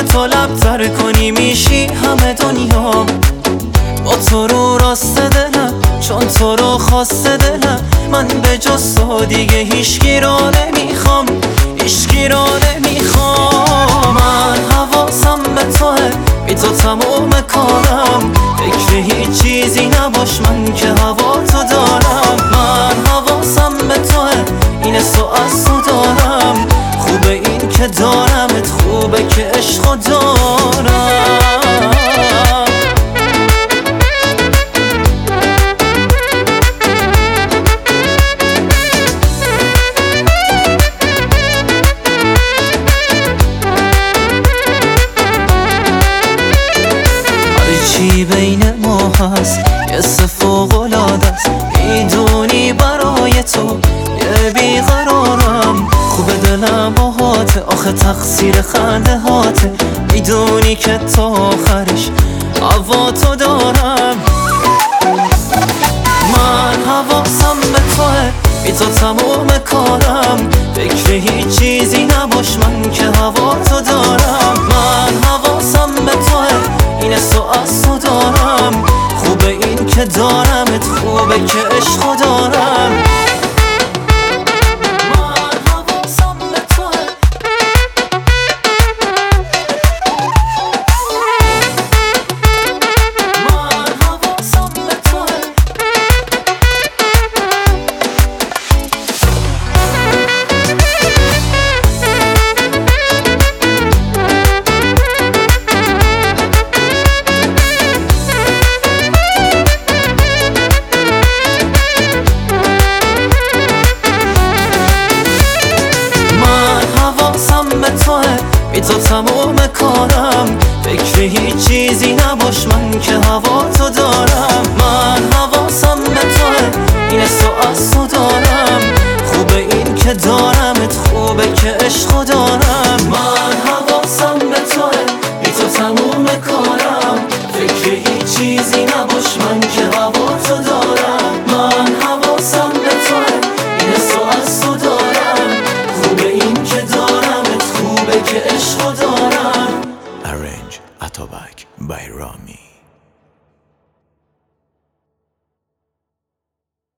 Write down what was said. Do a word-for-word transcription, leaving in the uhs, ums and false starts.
که تو لب تر کنی میشی همه دنیا. با تو رو راست دلم چون تو رو خواسته دلم. من به جز تو دیگه هیچکی رو نمیخوام، هیچکی رو نمیخوام. من حواسم به توه، بی تو تموم کارم. فکر هیچ چیزی نباش من که هوا تو دارم. من حواسم به توه، این سو از تو دارم. خوبه این که دارمت، خوبه که عشقو دارم. چی بین ما هست یه سه فوق‌العاده است. میدونی برای تو یه بیقرارم. خوب دلم باهاته، آخه تقصیر خنده هاته. میدونی که تا آخرش هوا تو دارم. من حواسم به توه، بی تو تموم کارم. فکر هیچ چیزی نباش من که هوا تو دارم. من حواسم به توه، این سو از تو دارم. خوبه این که دارمت، خوبه که عشقو دارم. من حواسم به توه. من حواسم به توه. بی تو تموم کارم. فکر هیچ چیزی نباش من که هوا تو دارم.